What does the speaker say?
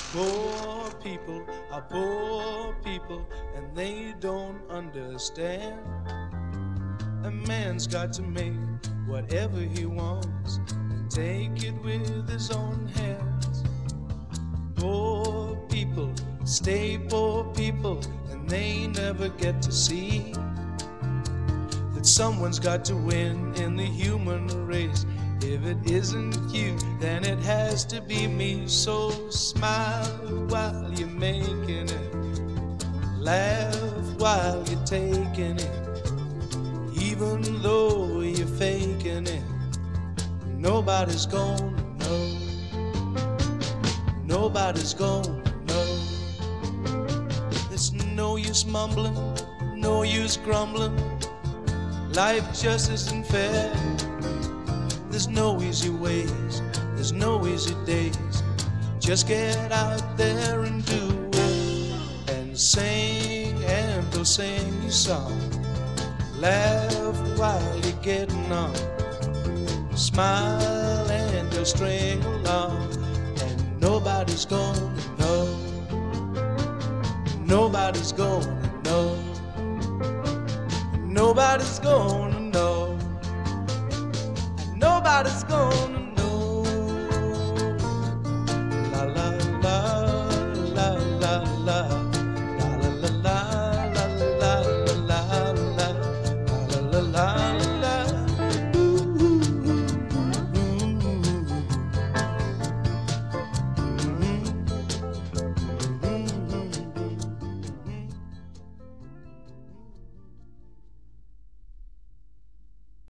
Poor people are poor people and they don't understand. A man's got to make whatever he wants and take it with his own hands. Poor people stay poor people and they never get to see that someone's got to win in the human race. If it isn't you, then it has to be me. So smile while you're making it, laugh while you're taking it, even though you're faking it. Nobody's gonna know, nobody's gonna know. It's no use mumbling, no use grumbling, life just isn't fair. There's no easy ways, there's no easy days. Just get out there and do it, and sing, and they'll sing your song. Laugh while you're getting on, smile and they'll string along. And nobody's gonna know, nobody's gonna know, nobody's gonna know, nobody's gonna